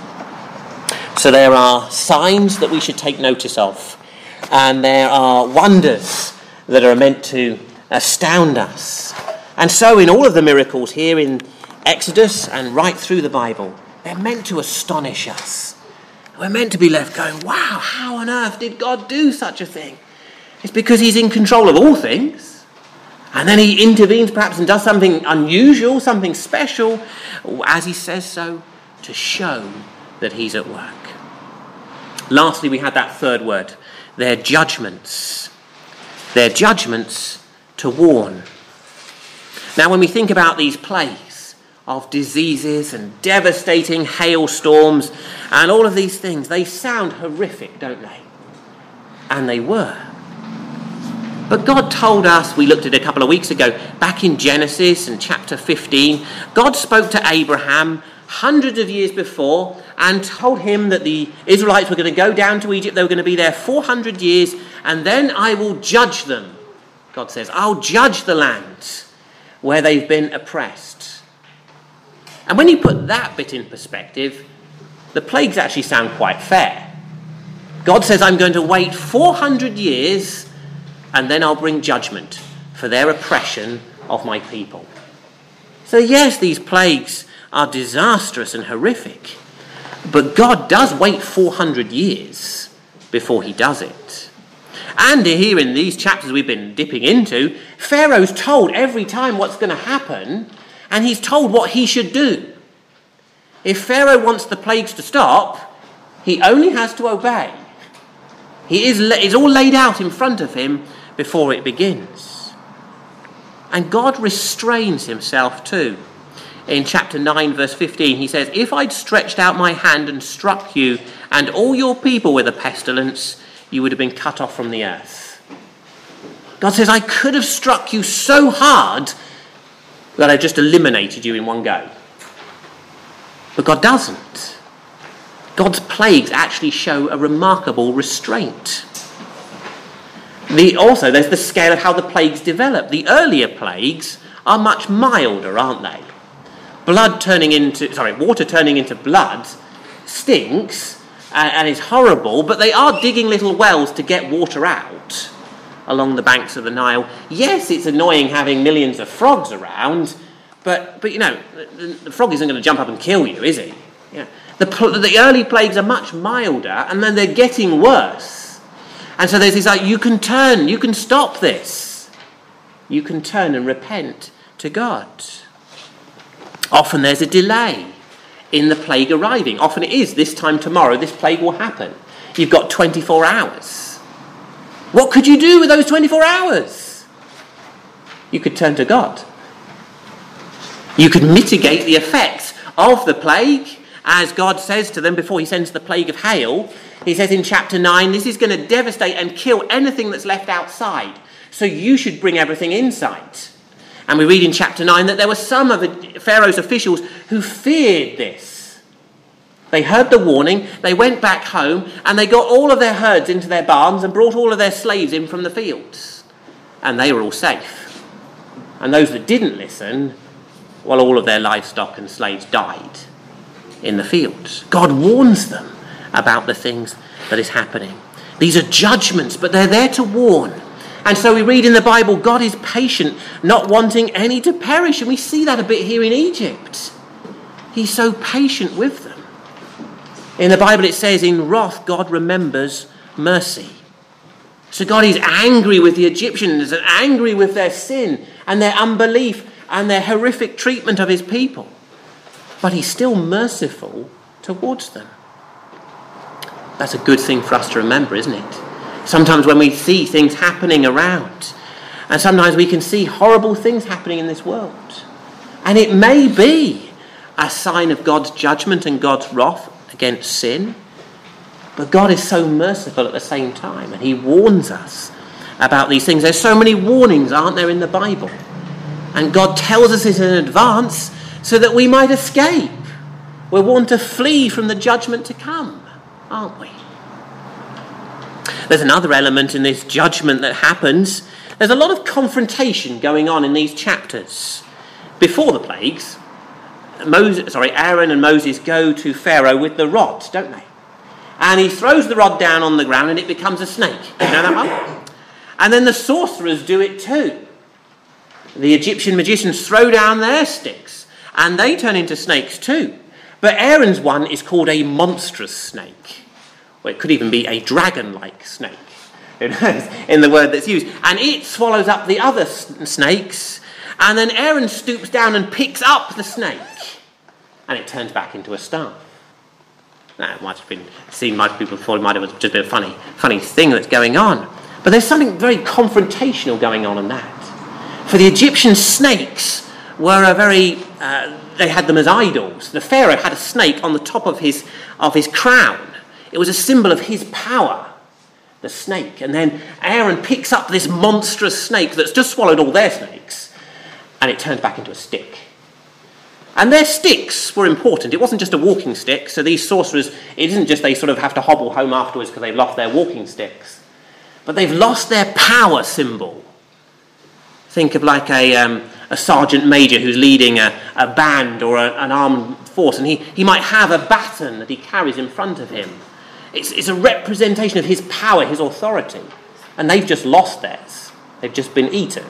So there are signs that we should take notice of. And there are wonders that are meant to astound us. And so in all of the miracles here in Exodus and right through the Bible, they're meant to astonish us. We're meant to be left going, wow, how on earth did God do such a thing? It's because he's in control of all things. And then he intervenes perhaps and does something unusual, something special, as he says so, to show that he's at work. Lastly, we had that third word. Their judgments. Their judgments to warn. Now, when we think about these plagues of diseases and devastating hailstorms and all of these things, they sound horrific, don't they? And they were. But God told us, we looked at it a couple of weeks ago, back in Genesis and chapter 15, God spoke to Abraham hundreds of years before and told him that the Israelites were going to go down to Egypt. They were going to be there 400 years, and then I will judge them. God says, I'll judge the land where they've been oppressed. And when you put that bit in perspective, the plagues actually sound quite fair. God says, I'm going to wait 400 years, and then I'll bring judgment for their oppression of my people. So yes, these plagues are disastrous and horrific. But God does wait 400 years before he does it. And here in these chapters we've been dipping into, Pharaoh's told every time what's going to happen, and he's told what he should do. If Pharaoh wants the plagues to stop, he only has to obey. It's all laid out in front of him before it begins. And God restrains himself too. In chapter 9, verse 15, he says, if I'd stretched out my hand and struck you and all your people with a pestilence, you would have been cut off from the earth. God says, I could have struck you so hard that I just eliminated you in one go. But God doesn't. God's plagues actually show a remarkable restraint. Also, there's the scale of how the plagues develop. The earlier plagues are much milder, aren't they? Water turning into blood stinks and is horrible, but they are digging little wells to get water out along the banks of the Nile. Yes, it's annoying having millions of frogs around, but you know, the frog isn't going to jump up and kill you, is he? Yeah. The early plagues are much milder, and then they're getting worse. And so there's this like, you can turn, you can stop this. You can turn and repent to God. Often there's a delay in the plague arriving. Often it is this time tomorrow, this plague will happen. You've got 24 hours. What could you do with those 24 hours? You could turn to God. You could mitigate the effects of the plague, as God says to them before he sends the plague of hail. He says in chapter 9, this is going to devastate and kill anything that's left outside. So you should bring everything inside. And we read in chapter 9 that there were some of Pharaoh's officials who feared this. They heard the warning, they went back home, and they got all of their herds into their barns and brought all of their slaves in from the fields. And they were all safe. And those that didn't listen, well, all of their livestock and slaves died in the fields. God warns them about the things that is happening. These are judgments, but they're there to warn. And so we read in the Bible, God is patient, not wanting any to perish. And we see that a bit here in Egypt. He's so patient with them. In the Bible it says, in wrath God remembers mercy. So God is angry with the Egyptians and angry with their sin and their unbelief and their horrific treatment of his people. But he's still merciful towards them. That's a good thing for us to remember, isn't it? Sometimes when we see things happening around, and sometimes we can see horrible things happening in this world, and it may be a sign of God's judgment and God's wrath against sin, but God is so merciful at the same time, and he warns us about these things. There's so many warnings, aren't there, in the Bible? And God tells us it in advance so that we might escape. We're warned to flee from the judgment to come, aren't we? There's another element in this judgment that happens. There's a lot of confrontation going on in these chapters. Before the plagues, Aaron and Moses go to Pharaoh with the rod, don't they? And he throws the rod down on the ground and it becomes a snake. You know that one? And then the sorcerers do it too. The Egyptian magicians throw down their sticks and they turn into snakes too. But Aaron's one is called a monstrous snake. Or it could even be a dragon-like snake, in the word that's used. And it swallows up the other snakes, and then Aaron stoops down and picks up the snake, and it turns back into a staff. Now, it might have been seen, people thought it might have just been a funny thing that's going on. But there's something very confrontational going on in that. For the Egyptian snakes were they had them as idols. The Pharaoh had a snake on the top of his crown. It was a symbol of his power, the snake. And then Aaron picks up this monstrous snake that's just swallowed all their snakes, and it turns back into a stick. And their sticks were important. It wasn't just a walking stick. So these sorcerers, it isn't just they sort of have to hobble home afterwards because they've lost their walking sticks. But they've lost their power symbol. Think of like a sergeant major who's leading a band or an armed force, and he might have a baton that he carries in front of him. It's a representation of his power, his authority. And they've just lost theirs. They've just been eaten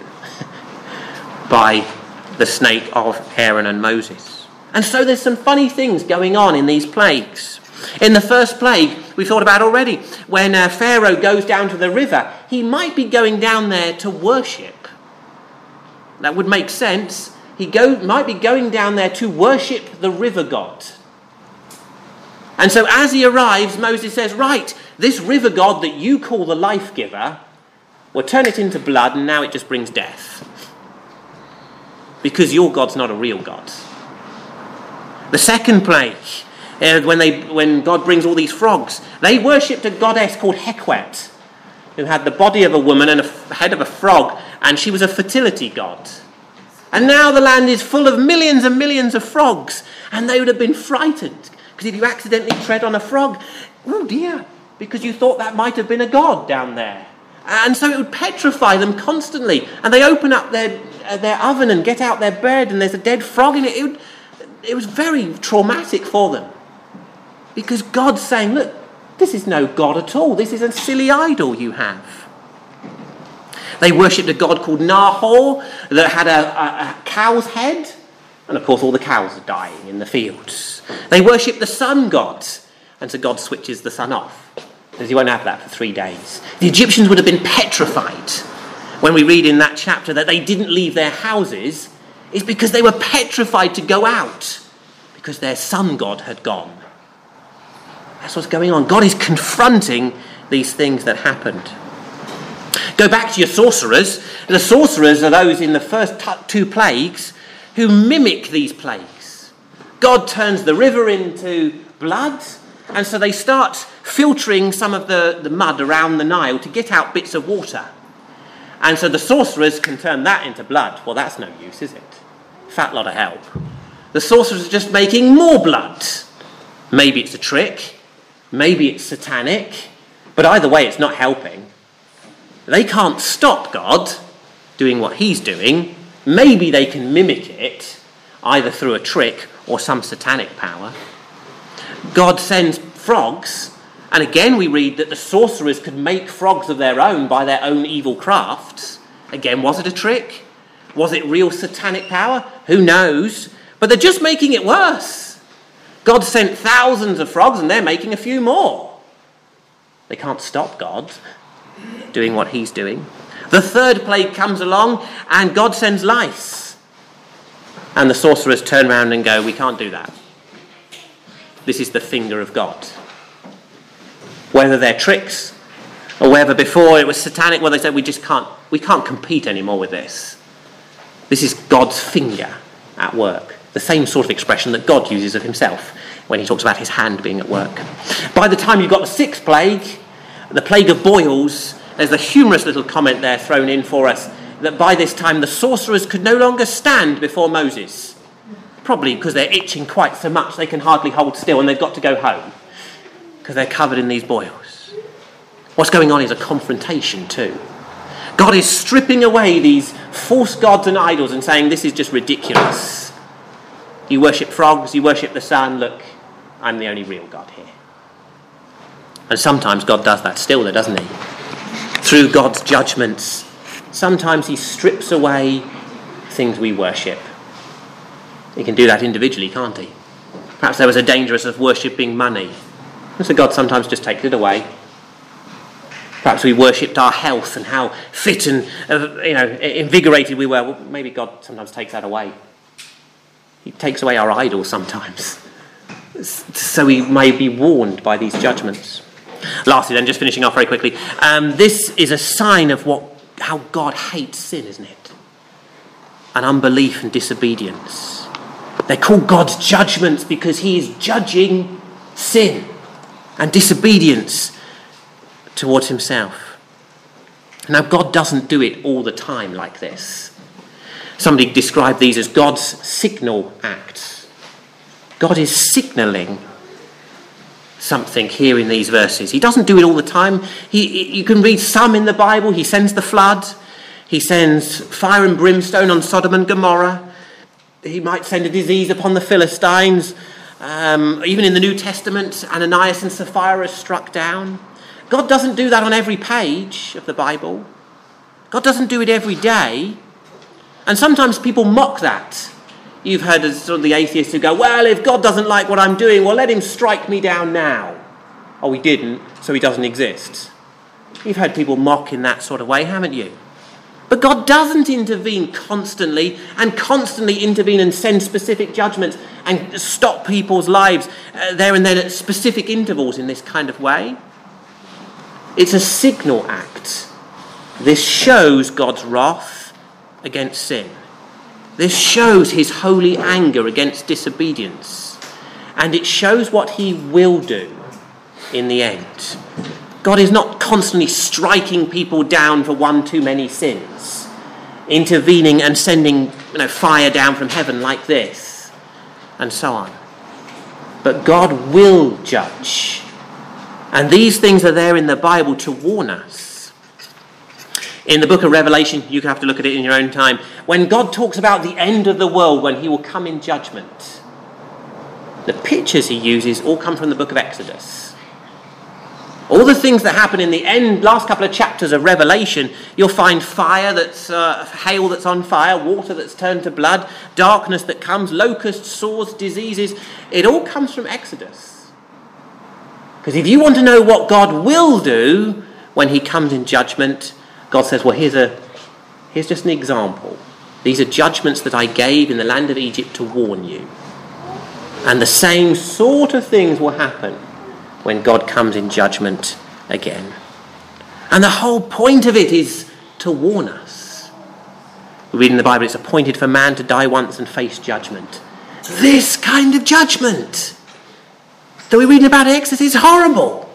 by the snake of Aaron and Moses. And so there's some funny things going on in these plagues. In the first plague, we thought about already, when Pharaoh goes down to the river, he might be going down there to worship. That would make sense. Might be going down there to worship the river god. And so as he arrives, Moses says, right, this river god that you call the life giver, we'll turn it into blood and now it just brings death. Because your God's not a real God. The second plague, when God brings all these frogs, they worshipped a goddess called Hekwet, who had the body of a woman and a head of a frog, and she was a fertility god. And now the land is full of millions and millions of frogs, and they would have been frightened. Because if you accidentally tread on a frog, oh dear, because you thought that might have been a god down there. And so it would petrify them constantly. And they open up their oven and get out their bread and there's a dead frog in it. It was very traumatic for them. Because God's saying, look, this is no God at all. This is a silly idol you have. They worshipped a god called Nahor that had a cow's head. And of course all the cows are dying in the fields. They worship the sun god, and so God switches the sun off, because he won't have that for 3 days. The Egyptians would have been petrified when we read in that chapter that they didn't leave their houses. It's because they were petrified to go out, because their sun god had gone. That's what's going on. God is confronting these things that happened. Go back to your sorcerers. The sorcerers are those in the first 2 plagues who mimic these plagues. God turns the river into blood, and so they start filtering some of the mud around the Nile to get out bits of water. And so the sorcerers can turn that into blood. Well, that's no use, is it? Fat lot of help. The sorcerers are just making more blood, Maybe it's a trick. Maybe it's satanic. But either way, it's not helping. They can't stop God doing what he's doing. Maybe they can mimic it, either through a trick or some satanic power. God sends frogs, and again we read that the sorcerers could make frogs of their own by their own evil crafts. Again, was it a trick? Was it real satanic power? Who knows? But they're just making it worse. God sent thousands of frogs and they're making a few more. They can't stop God doing what he's doing. The third plague comes along and God sends lice. And the sorcerers turn around and go, we can't do that. This is the finger of God. Whether they're tricks or whether before it was satanic, well, they said we can't compete anymore with this. This is God's finger at work. The same sort of expression that God uses of himself when he talks about his hand being at work. By the time you've got the sixth plague, the plague of boils, there's a humorous little comment there thrown in for us that by this time the sorcerers could no longer stand before Moses. Probably because they're itching quite so much they can hardly hold still and they've got to go home because they're covered in these boils. What's going on is a confrontation too. God is stripping away these false gods and idols and saying this is just ridiculous. You worship frogs, you worship the sun, look, I'm the only real God here. And sometimes God does that still, doesn't he? Through God's judgments, sometimes he strips away things we worship. He can do that individually, can't he? Perhaps there was a danger of worshipping money. And so God sometimes just takes it away. Perhaps we worshipped our health and how fit and invigorated we were. Well, maybe God sometimes takes that away. He takes away our idols sometimes. So we may be warned by these judgments. Lastly then, just finishing off very quickly, this is a sign of how God hates sin, isn't it? And unbelief and disobedience. They're called God's judgments because he is judging sin and disobedience towards himself. Now, God doesn't do it all the time like this. Somebody described these as God's signal acts. God is signalling something here in these verses. He doesn't do it all the time. You can read some in the Bible. He sends the flood. He sends fire and brimstone on Sodom and Gomorrah. He might send a disease upon the Philistines. Even in the New Testament, Ananias and Sapphira are struck down. God doesn't do that on every page of the Bible. God doesn't do it every day. And sometimes people mock that. You've heard of sort of the atheists who go, well, if God doesn't like what I'm doing, well, let him strike me down now. Oh, he didn't, so he doesn't exist. You've heard people mock in that sort of way, haven't you? But God doesn't intervene constantly intervene and send specific judgments and stop people's lives there and then at specific intervals in this kind of way. It's a signal act. This shows God's wrath against sin. This shows his holy anger against disobedience. And it shows what he will do in the end. God is not constantly striking people down for one too many sins, intervening and sending fire down from heaven like this, and so on. But God will judge. And these things are there in the Bible to warn us. In the book of Revelation, you can have to look at it in your own time, when God talks about the end of the world, when he will come in judgment, the pictures he uses all come from the book of Exodus. All the things that happen in the last couple of chapters of Revelation, you'll find fire that's hail that's on fire, water that's turned to blood, darkness that comes, locusts, swords, diseases. It all comes from Exodus. Because if you want to know what God will do when he comes in judgment, God says, well, here's just an example. These are judgments that I gave in the land of Egypt to warn you. And the same sort of things will happen when God comes in judgment again. And the whole point of it is to warn us. We read in the Bible, it's appointed for man to die once and face judgment. This kind of judgment that we're reading about in Exodus is horrible.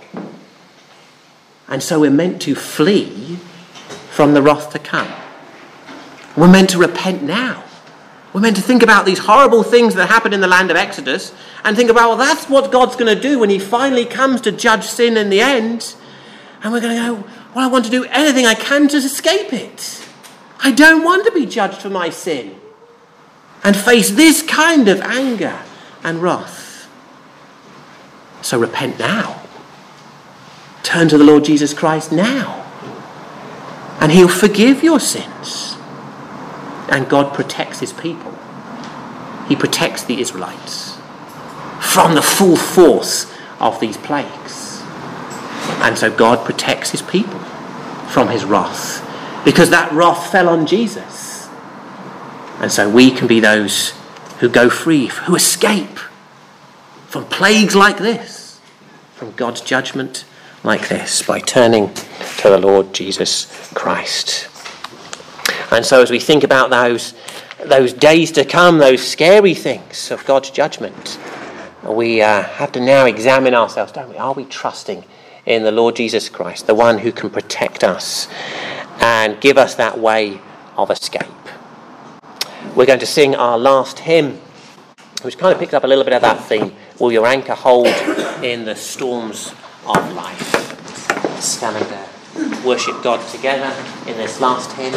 And so we're meant to flee from the wrath to come. We're meant to repent now We're meant to think about these horrible things that happened in the land of Exodus and think about, well, that's what God's going to do when he finally comes to judge sin in the end. And we're going to go, well, I want to do anything I can to escape it. I don't want to be judged for my sin and face this kind of anger and wrath. So repent now. Turn to the Lord Jesus Christ now. And he'll forgive your sins. And God protects his people. He protects the Israelites from the full force of these plagues. And so God protects his people from his wrath, because that wrath fell on Jesus. And so we can be those who go free, who escape from plagues like this, from God's judgment like this, by turning to the Lord Jesus Christ. And so as we think about those days to come, those scary things of God's judgment, we have to now examine ourselves, don't we? Are we trusting in the Lord Jesus Christ, the one who can protect us and give us that way of escape? We're going to sing our last hymn, which kind of picks up a little bit of that theme. Will your anchor hold in the storms of life? Standing there, worship God together in this last hymn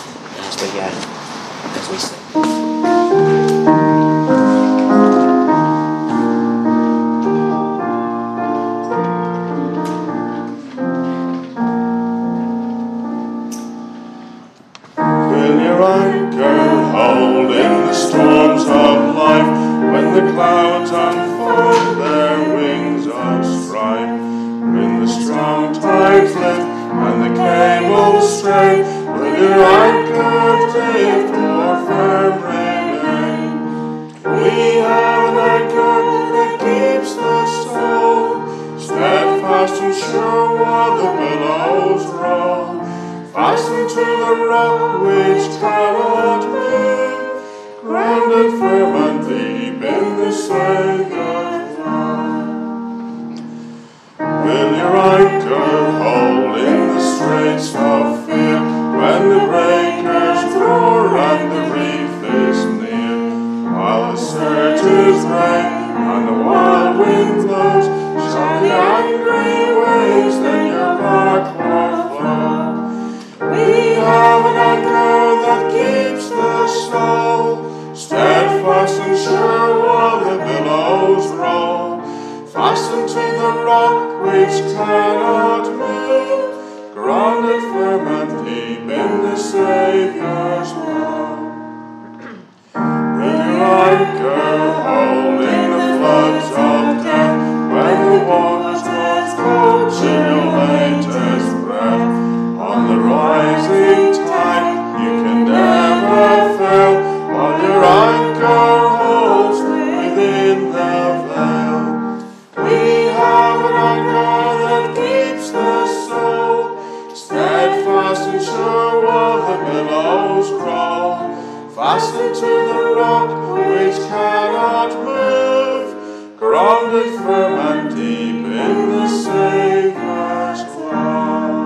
as we sing. Will your anchor hold in the storms of life, when the clouds unfold their wings of strife, when the strong tides lift and the cables stray? Will your anchor drift or firm remain? We have an anchor that keeps the soul steadfast and sure while the billows roll, fastened to the rock which cannot move, grounded firm and deep in the Saviour's love. Will your anchor hold in the straits of fear, when the breakers roar and the reef is near, while the surges reign and the wild wind blows, shall the angry waves then your bark o'erflow? We have an anchor that keeps the soul steadfast and sure while the billows roll, fastened to the rock which cannot move, grounded firm and deep in the Saviour's love. Will your anchor hold in the floods of death, when the waters grow cold to your latest breath? On the rising tide you can never fail, while your anchor holds within the veil. We have an anchor that keeps the soul steadfast and sure while the billows roll, fastened to the rock which cannot move, grounded firm and deep in the Saviour's love.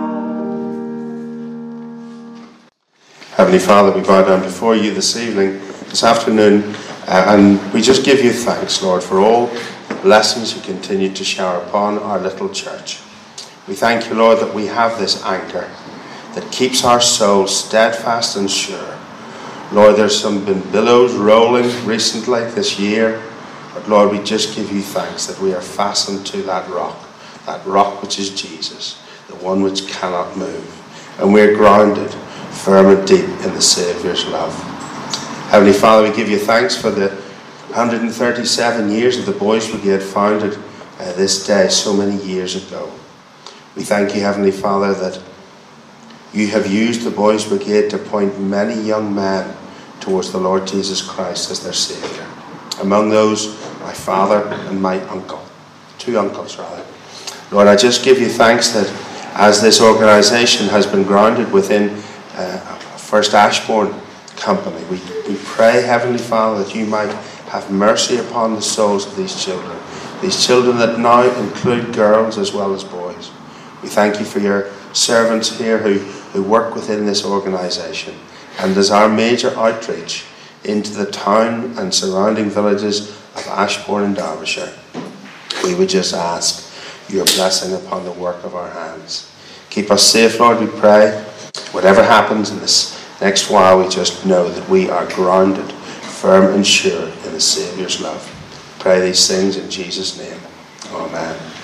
Heavenly Father, we bow down before you this evening, this afternoon, and we just give you thanks, Lord, for all the blessings you continue to shower upon our little church. We thank you, Lord, that we have this anchor that keeps our souls steadfast and sure. Lord, there's been billows rolling recently this year, but Lord, we just give you thanks that we are fastened to that rock which is Jesus, the one which cannot move, and we're grounded firm and deep in the Saviour's love. Heavenly Father, we give you thanks for the 137 years of the Boys Brigade, founded this day so many years ago. We thank you, Heavenly Father, that you have used the Boys Brigade to point many young men towards the Lord Jesus Christ as their Saviour. Among those, my father and my uncle. 2 uncles, rather. Lord, I just give you thanks that as this organisation has been grounded within First Ashbourne Company, we pray, Heavenly Father, that you might have mercy upon the souls of these children that now include girls as well as boys. We thank you for your servants here who work within this organisation, and as our major outreach into the town and surrounding villages of Ashbourne and Derbyshire. We would just ask your blessing upon the work of our hands. Keep us safe, Lord, we pray. Whatever happens in this next while, we just know that we are grounded, firm and sure in the Saviour's love. Pray these things in Jesus' name. Amen.